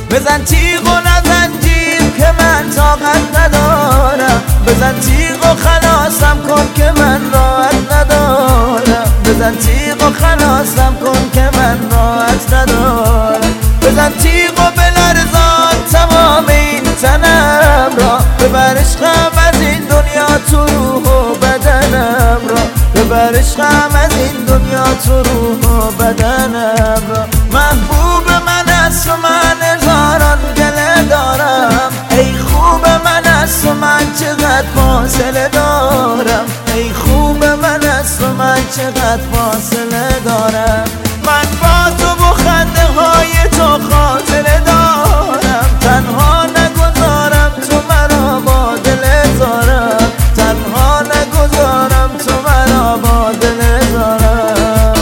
بزن تیغ و نزن جیغ که من طاقت ندارم، بزن تیغ و خلاصم کن که من راحت ندارم، بزن تیغ و خلاصم کن که من راحت ندارم، بزن تیغ و بلرزان تمام این تنم را، ببر عشقم از این دنیا تو روح و بدنم را، ببر عشقم از این دنیا تو روح و بدنم را. محبوب من است و من هزاران گله دارم، ای خوب من است و من چقدر فاصله دارم، ای خوب من است و من چقدر فاصله دارم. من با تو و خنده های تو خاطره دارم، تنها نگذارم تو مرا با دل زارم، تنها نگذارم تو مرا با دل زارم.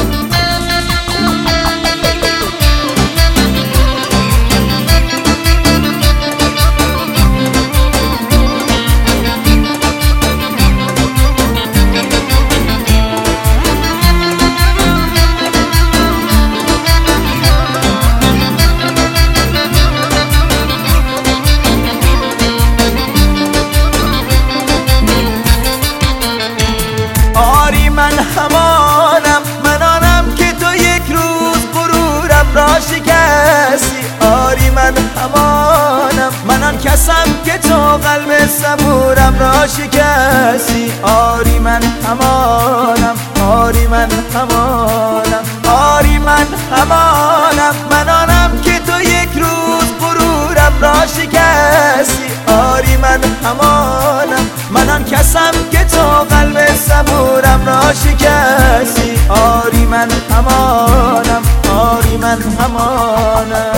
من همانم، من آنم که تو یک روز غرورم را شکستی. آری من همانم، من آن کسم که تو قلب صبورم را شکستی. آری من همانم، آری من همانم، آری من همانم، من آنم که تو یک روز غرورم را شکستی. آری من همانم، من آن کسم که تو قلب صبورم را شکستی. آری من همانم، آری من همانم.